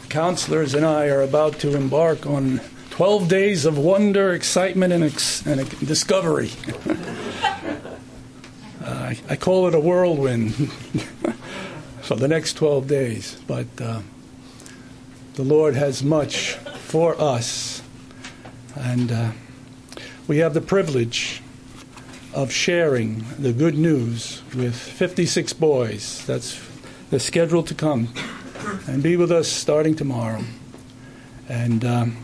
counselors and I are about to embark on 12 days of wonder, excitement, and discovery. I call it a whirlwind for the next 12 days. But the Lord has much for us. And we have the privilege of sharing the good news with 56 boys. They're scheduled to come and be with us starting tomorrow. And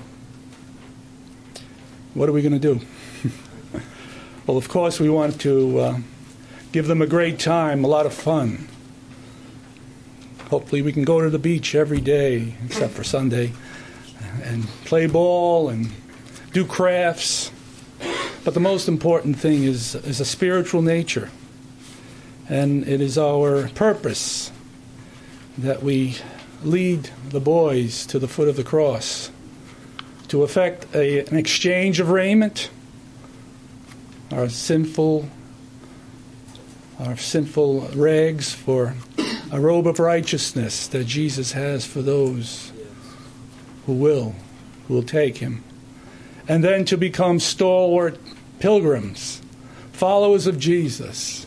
what are we going to do? Well, of course, we want to give them a great time, a lot of fun. Hopefully we can go to the beach every day, except for Sunday, and play ball and do crafts. But the most important thing is a spiritual nature. And it is our purpose that we lead the boys to the foot of the cross, to effect an exchange of raiment, our sinful rags for a robe of righteousness that Jesus has for those who will take him. And then to become stalwart pilgrims, followers of Jesus,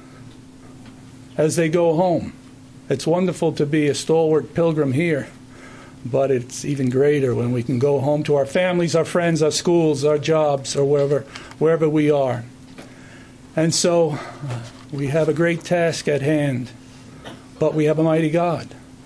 as they go home. It's wonderful to be a stalwart pilgrim here, but it's even greater when we can go home to our families, our friends, our schools, our jobs, or wherever we are. And so we have a great task at hand, but we have a mighty God.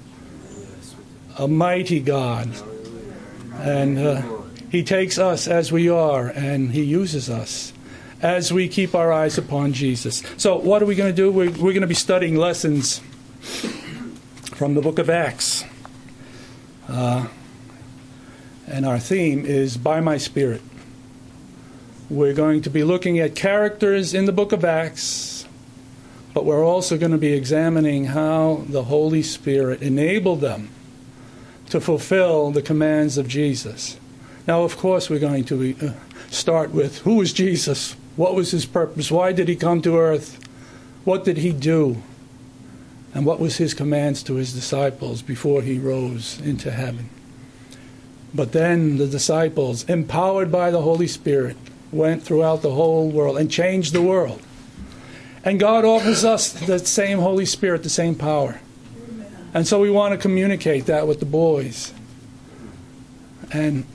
A mighty God. And he takes us as we are, and he uses us as we keep our eyes upon Jesus. So what are we going to do? We're going to be studying lessons from the book of Acts. And our theme is By My Spirit. We're going to be looking at characters in the book of Acts, but we're also going to be examining how the Holy Spirit enabled them to fulfill the commands of Jesus. Now, of course, we're going to start with who is Jesus? What was his purpose? Why did he come to earth? What did he do? And what was his commands to his disciples before he rose into heaven? But then the disciples, empowered by the Holy Spirit, went throughout the whole world and changed the world. And God offers us that same Holy Spirit, the same power. And so we want to communicate that with the boys. And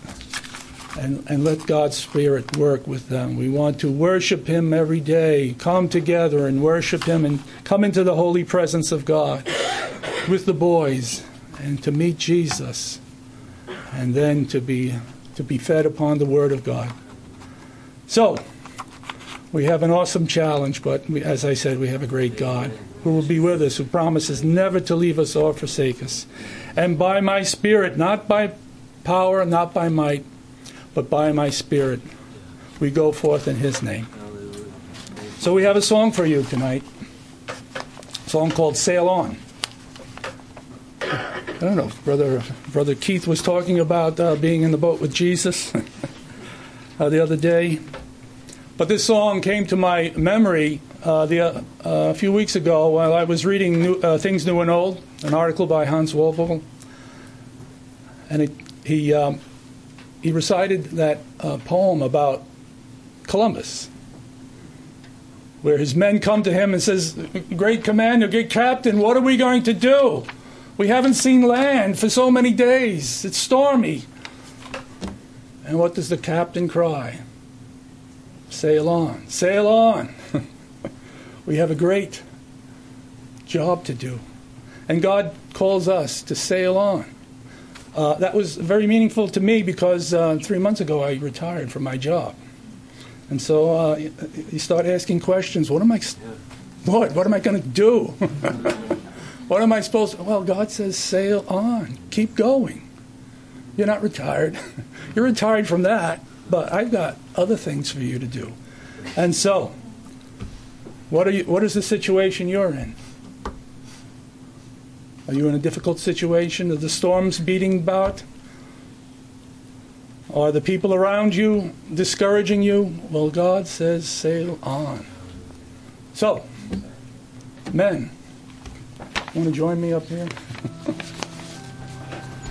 let God's Spirit work with them. We want to worship him every day, come together and worship him and come into the holy presence of God with the boys and to meet Jesus and then to be fed upon the Word of God. So, we have an awesome challenge, but as I said, we have a great God who will be with us, who promises never to leave us or forsake us. And by my Spirit, not by power, not by might, but by my Spirit, we go forth in his name. So we have a song for you tonight. A song called Sail On. I don't know, Brother Keith was talking about being in the boat with Jesus the other day. But this song came to my memory a few weeks ago while I was reading Things New and Old, an article by Hans Wolfvogel. And he recited that poem about Columbus, where his men come to him and says, "Great commander, great captain, what are we going to do? We haven't seen land for so many days. It's stormy." And what does the captain cry? Sail on, sail on. We have a great job to do. And God calls us to sail on. That was very meaningful to me because 3 months ago I retired from my job. And so you start asking questions. Lord, what am I going to do? What am I supposed to? Well, God says, sail on. Keep going. You're not retired. You're retired from that, but I've got other things for you to do. And so, what is the situation you're in? Are you in a difficult situation? Are the storms beating about? Are the people around you discouraging you? Well, God says, sail on. So, men, want to join me up here?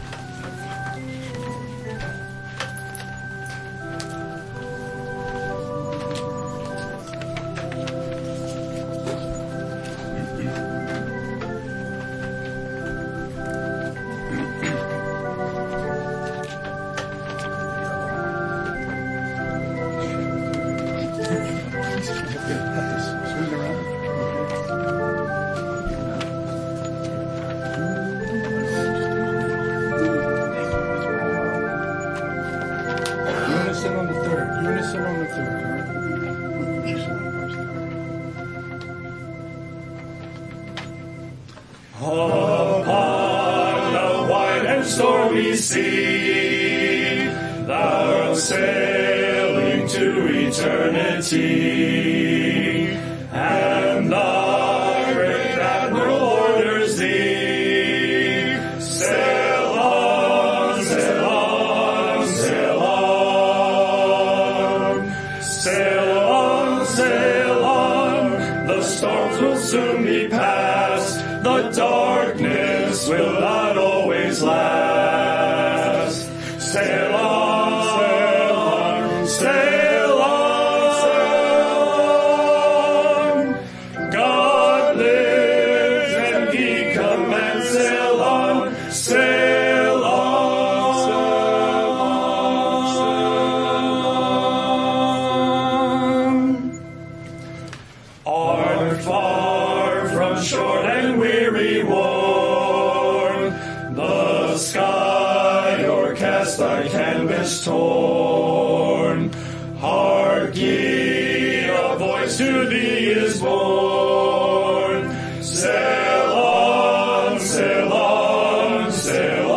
and stormy sea, thou art sailing to eternity, and thy great admiral orders thee. Sail on, sail on, sail on. Sail on, sail on. The storms will soon be past. The darkness will not always last. Sail on, sail on, sail on. God lives and he commands. Sail on, sail on, sail on. Art far from short and weary worn, the sky o'ercast thy canvas torn. Hark ye, a voice to thee is born. Sail on, sail on, sail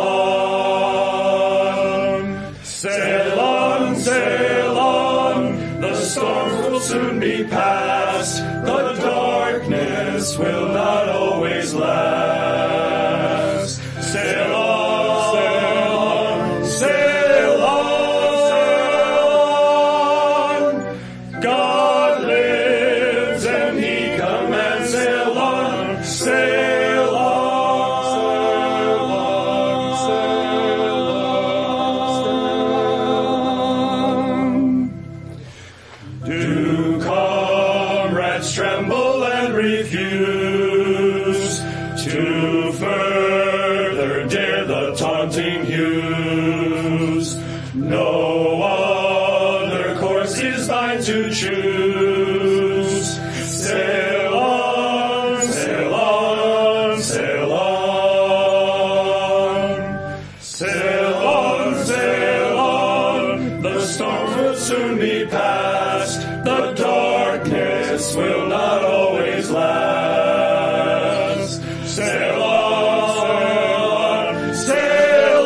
on. Sail on, sail on. The storms will soon be past. The darkness will not always last. Sail on, sail on, sail on. God lives and he commands. Sail on, sail on, sail on, sail on. Do comrades tremble and refuse to further dare the taunting hues? No other course is thine to choose. Sail on, sail on, sail on. Sail on, sail on. The storms will soon be past. The darkness will not always last. Sail on, sail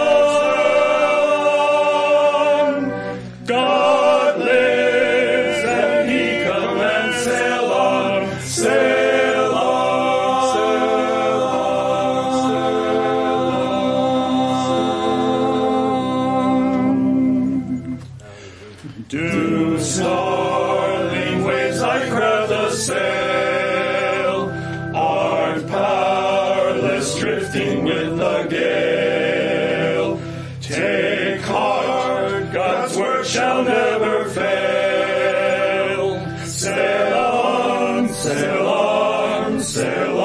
on. God lives and he commands. Sail on, sail on, sail on. Do snarling waves like crowd the sail, art powerless drifting with the gale. Take heart, God's word shall never fail. Sail on, sail on, sail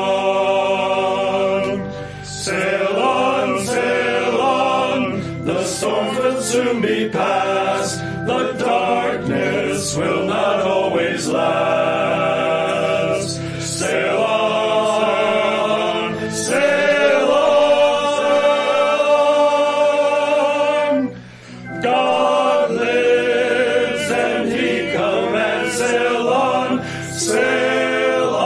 on. Sail on, sail on. The storms will soon be past. The darkness will not always last. Sail on, sail on. God lives and he commands. Sail on, sail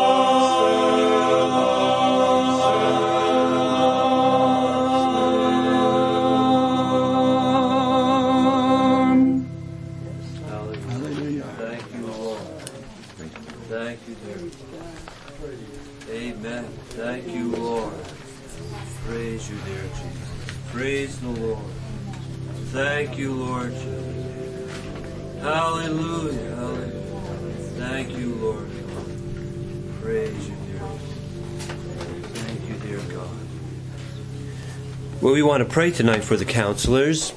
on. Hallelujah. Thank you, Lord. Thank you, dear. Amen. Thank you, Lord. Praise you, dear Jesus. Praise the Lord. Thank you, Lord Jesus. Hallelujah. Hallelujah. Thank you, Lord. Praise you, dear. Thank you, dear God. Well, we want to pray tonight for the counselors.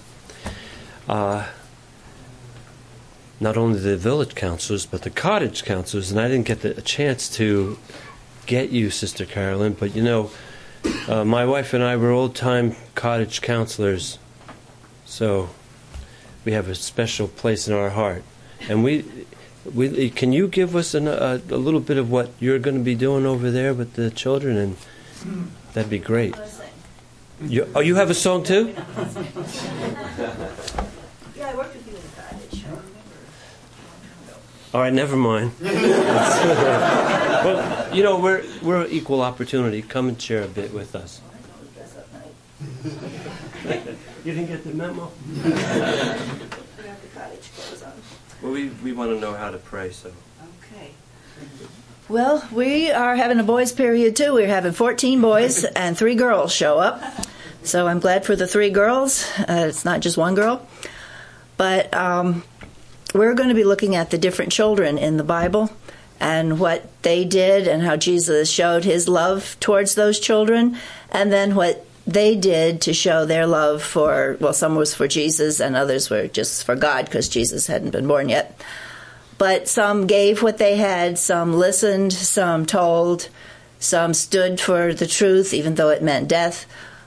Not only the village counselors, but the cottage counselors. And I didn't get a chance to get you, Sister Carolyn, but you know, my wife and I were old-time cottage counselors, so we have a special place in our heart. And we can you give us a little bit of what you're going to be doing over there with the children? And that'd be great. You have a song too? Yeah, I worked with you in the cottage. I remember. All right, never mind. Well, you know, we're equal opportunity. Come and share a bit with us. I don't dress up nice. You didn't get the memo? We have the cottage clothes on. Well, we want to know how to pray, so. Okay. Well, we are having a boys' period too. We're having 14 boys and 3 girls show up. So I'm glad for the 3 girls. It's not just one girl. But we're going to be looking at the different children in the Bible and what they did and how Jesus showed his love towards those children, and then what they did to show their love for, well, some was for Jesus and others were just for God because Jesus hadn't been born yet. But some gave what they had, some listened, some told, some stood for the truth even though it meant death.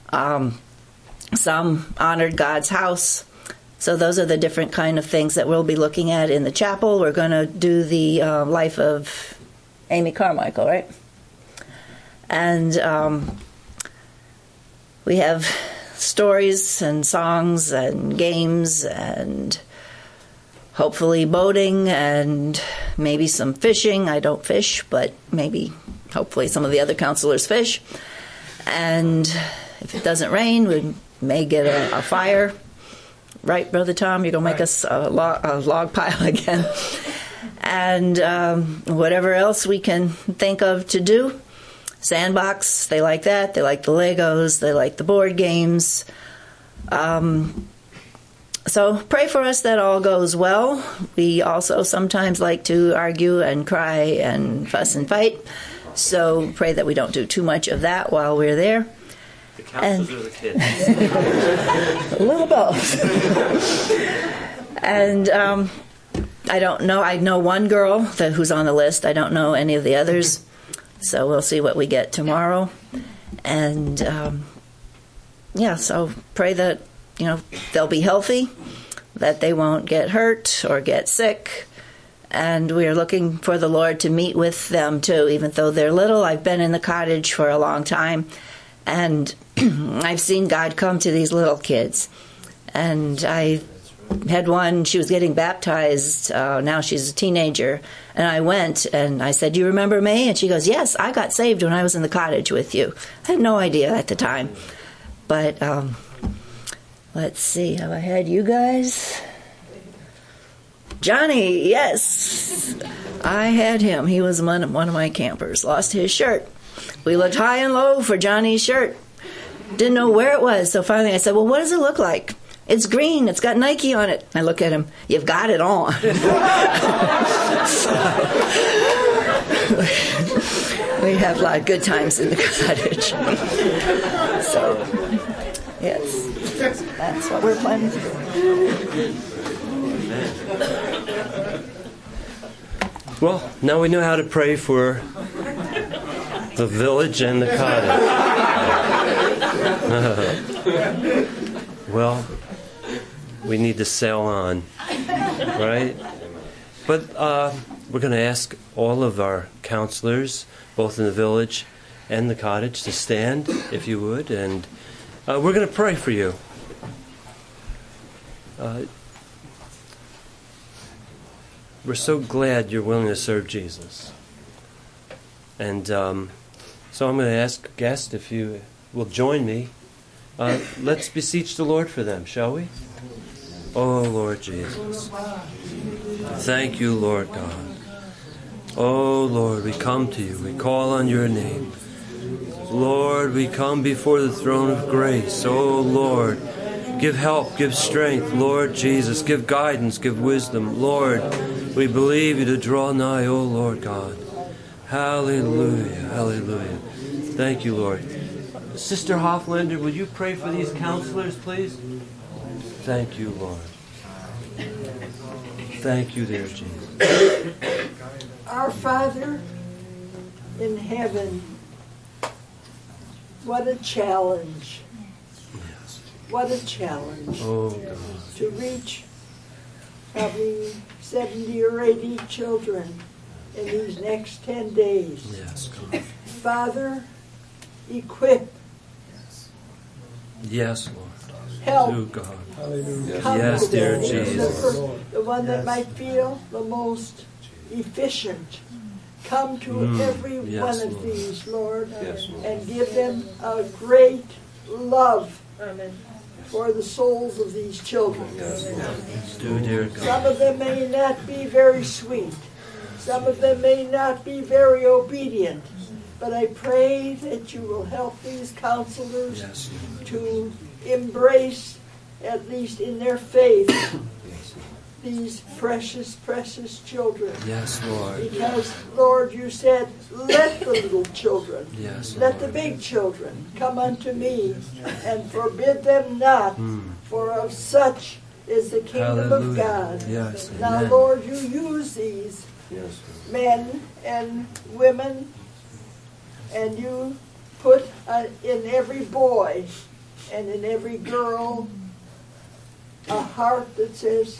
Some honored God's house. So those are the different kind of things that we'll be looking at in the chapel. We're going to do the life of Amy Carmichael, right? And we have stories and songs and games and hopefully boating and maybe some fishing. I don't fish, but maybe, hopefully, some of the other counselors fish. And if it doesn't rain, we may get a fire. Right, Brother Tom? You're going to make us a log pile again. And whatever else we can think of to do. Sandbox, they like that. They like the Legos. They like the board games. So pray for us that all goes well. We also sometimes like to argue and cry and fuss and fight. So pray that we don't do too much of that while we're there. The counselors or the kids? A little both. And I don't know. I know one girl who's on the list. I don't know any of the others. So we'll see what we get tomorrow. And, so pray that, they'll be healthy, that they won't get hurt or get sick. And we're looking for the Lord to meet with them, too, even though they're little. I've been in the cottage for a long time. And I've seen God come to these little kids. And I had one, she was getting baptized. Now she's a teenager. And I went and I said, "Do you remember me?" And she goes, "Yes, I got saved when I was in the cottage with you." I had no idea at the time. But let's see, have I had you guys? Johnny, yes. I had him. He was one of my campers. Lost his shirt. We looked high and low for Johnny's shirt. Didn't know where it was. So finally I said, "Well, what does it look like?" "It's green. It's got Nike on it." I look at him. "You've got it on." We have a lot of good times in the cottage. So, yes, that's what we're planning to do. Well, now we know how to pray for the village and the cottage. Well, we need to sail on, right? But we're going to ask all of our counselors, both in the village and the cottage, to stand, if you would, and we're going to pray for you. We're so glad you're willing to serve Jesus. And so I'm going to ask guests if you will join me. Let's beseech the Lord for them, shall we? Oh, Lord Jesus. Thank you, Lord God. Oh, Lord, we come to you. We call on your name. Lord, we come before the throne of grace. Oh, Lord, give help, give strength. Lord Jesus, give guidance, give wisdom. Lord, we believe you to draw nigh, oh, Lord God. Hallelujah, hallelujah. Thank you, Lord. Sister Hoflander, would you pray for these counselors, please? Thank you, Lord. Thank you, dear Jesus. Our Father in heaven, what a challenge. Yes. What a challenge. Oh, God. To reach probably 70 or 80 children in these next 10 days. Yes, God. Father, equip. Yes, Lord. Help. Oh, God. Come Yes, to dear them. Jesus. The one that might feel the most efficient. Come to every Yes, one of Lord. these, Lord, Yes, Lord. and give them a great love for the souls of these children. Do, dear God. Some of them may not be very sweet. Some of them may not be very obedient. But I pray that you will help these counselors to embrace, at least in their faith, these precious, precious children. Yes, Lord. Because, Lord, you said, let the little children, Yes, let the big children come unto me, and forbid them not, for of such is the kingdom of God. Yes, now, amen. Lord, you use these men and women, and you put in every boy and in every girl a heart that says,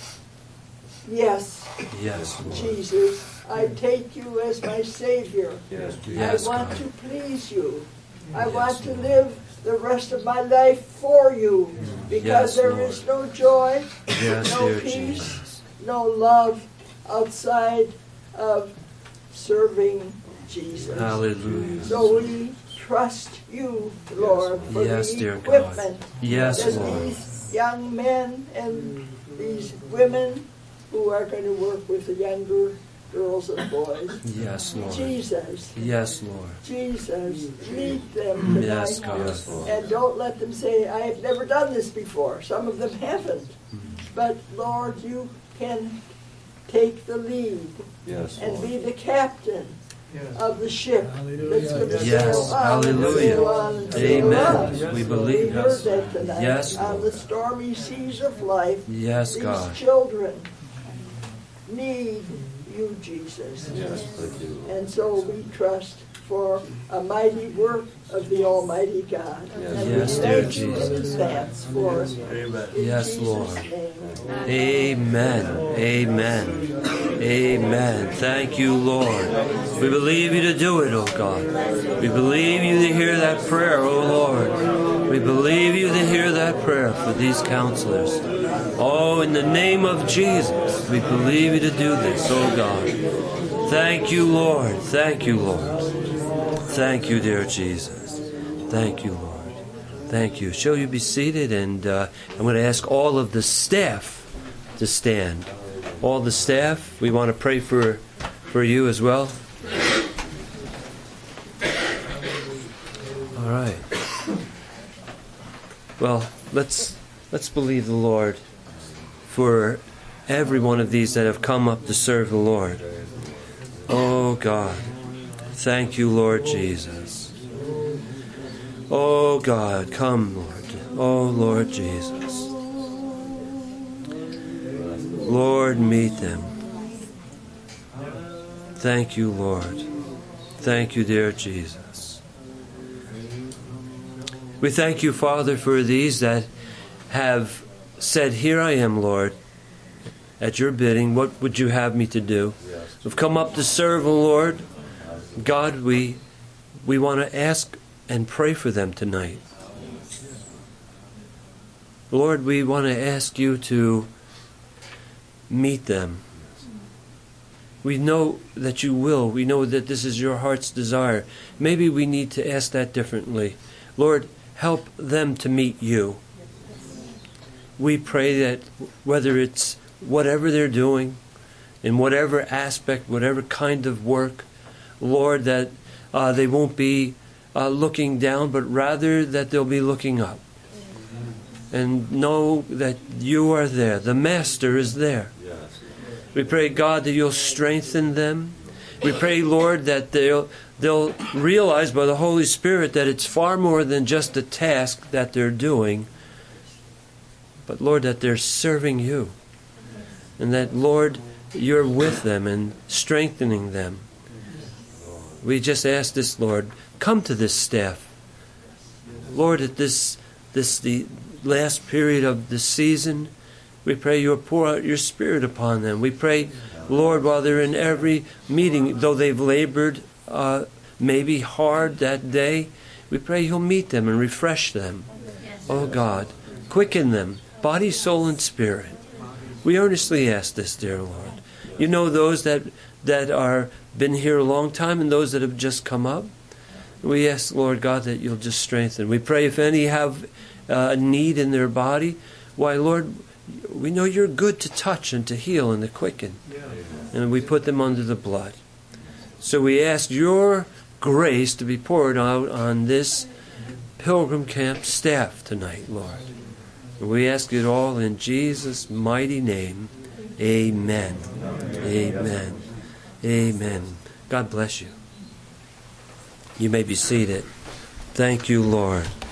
yes, Yes, Lord. Jesus, I take you as my Savior. Yes, I want God. to please you. I want to live the rest of my life for you, because Yes, there Lord. is no joy, Yes, no dear peace, Jesus. no love outside of serving Jesus. Hallelujah. So we trust you, Lord, for Yes, the dear God. equipment Yes, that Lord. these young men and these women who are going to work with the younger girls and boys. Yes, Lord. Jesus, Yes, Lord. Jesus, meet them tonight. Yes, God. And don't let them say, I have never done this before. Some of them haven't. But Lord, you can take the lead and be the captain of the ship that's going to Yes, sail on and hallelujah. sail on and sail Amen. on. We believe. We heard that tonight. Yes, on Lord. the stormy seas of life, Yes, these God. children need you, Jesus. And so we trust for a mighty work of the Almighty God. And Yes, we dear thank you in Jesus. advance for it. In Yes, Jesus' Lord. name. Amen. Amen. Amen. Thank you, Lord. We believe you to do it, oh God. We believe you to hear that prayer, oh Lord. We believe you to hear that prayer for these counselors. Oh, in the name of Jesus, we believe you to do this, oh God. Thank you, Lord. Thank you, Lord. Thank you, dear Jesus. Thank you, Lord. Thank you. Shall you be seated? And I'm going to ask all of the staff to stand. All the staff, we want to pray for you as well. All right. Well, let's believe the Lord for every one of these that have come up to serve the Lord. Oh God, thank you, Lord Jesus. Oh God, come, Lord. Oh Lord Jesus. Lord, meet them. Thank you, Lord. Thank you, dear Jesus. We thank you, Father, for these that have said, here I am, Lord, at your bidding. What would you have me to do? We've come up to serve, O Lord. God, we want to ask and pray for them tonight. Lord, we want to ask you to meet them. We know that you will. We know that this is your heart's desire. Maybe we need to ask that differently. Lord, help them to meet you. We pray that whether it's whatever they're doing, in whatever aspect, whatever kind of work, Lord, that they won't be looking down, but rather that they'll be looking up. And know that you are there. The Master is there. We pray, God, that you'll strengthen them. We pray, Lord, that they'll realize by the Holy Spirit that it's far more than just a task that they're doing, but, Lord, that they're serving you. And that, Lord, you're with them and strengthening them. We just ask this, Lord, come to this staff. Lord, at the last period of the season, we pray you'll pour out your Spirit upon them. We pray, Lord, while they're in every meeting, though they've labored maybe hard that day, we pray you'll meet them and refresh them. Oh God, quicken them, body, soul, and spirit. We earnestly ask this, dear Lord. You know those that are been here a long time and those that have just come up. We ask, Lord God, that you'll just strengthen. We pray if any have a need in their body, why, Lord, we know you're good to touch and to heal and to quicken. And we put them under the blood. So we ask your grace to be poured out on this Pilgrim Camp staff tonight, Lord. And we ask it all in Jesus' mighty name. Amen. Amen. Amen. God bless you. You may be seated. Thank you, Lord.